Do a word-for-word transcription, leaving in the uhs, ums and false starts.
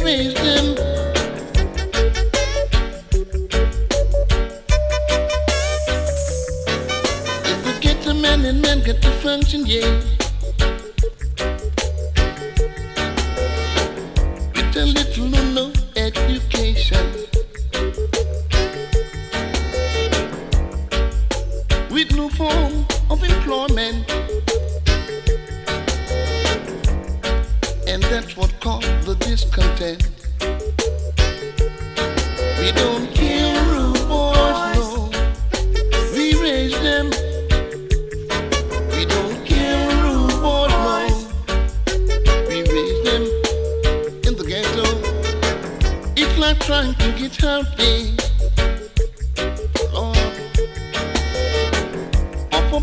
raised them. If we get the men and men get to function, yeah. With a little or no education. With no form of employment. And that's what caused the discontent. We don't kill rude boys, no. We raise them. We don't kill rude boys, no. We raise them in the ghetto. It's like trying to get healthy.